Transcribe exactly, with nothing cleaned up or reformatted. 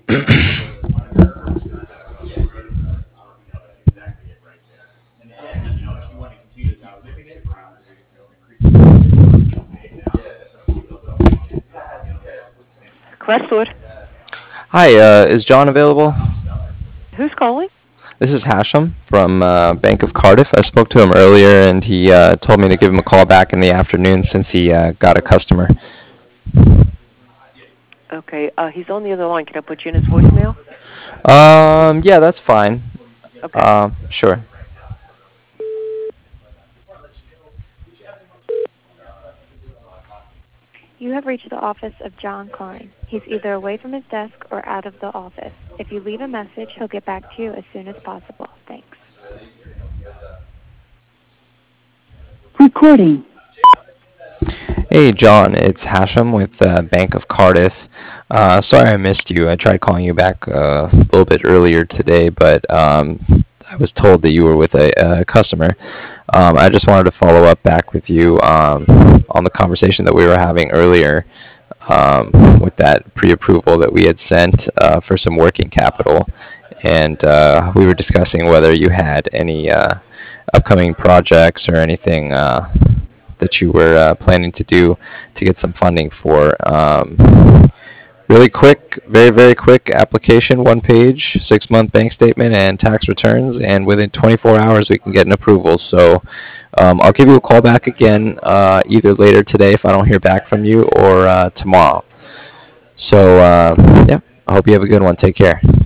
Crestwood. Hi, uh, is John available? Who's calling? This is Hashem from uh, Bank of Cardiff. I spoke to him earlier, and he uh, told me to give him a call back in the afternoon since he uh, got a customer. Okay, uh, he's on the other line. Can I put you in his voicemail? Um, yeah, that's fine. Okay. Uh, sure. You have reached the office of John Klein. He's either away from his desk or out of the office. If you leave a message, he'll get back to you as soon as possible. Thanks. Recording. Hey, John, it's Hashem with uh, Bank of Cardiff. Uh, sorry I missed you. I tried calling you back uh, a little bit earlier today, but um, I was told that you were with a, a customer. Um, I just wanted to follow up back with you um, on the conversation that we were having earlier um, with that pre-approval that we had sent uh, for some working capital. And uh, we were discussing whether you had any uh, upcoming projects or anything uh, that you were uh, planning to do to get some funding for. Um, really quick, very, very quick application, one page, six month bank statement and tax returns, and within twenty-four hours we can get an approval. So um, I'll give you a call back again uh, either later today if I don't hear back from you or uh, tomorrow. So uh, yeah, I hope you have a good one. Take care.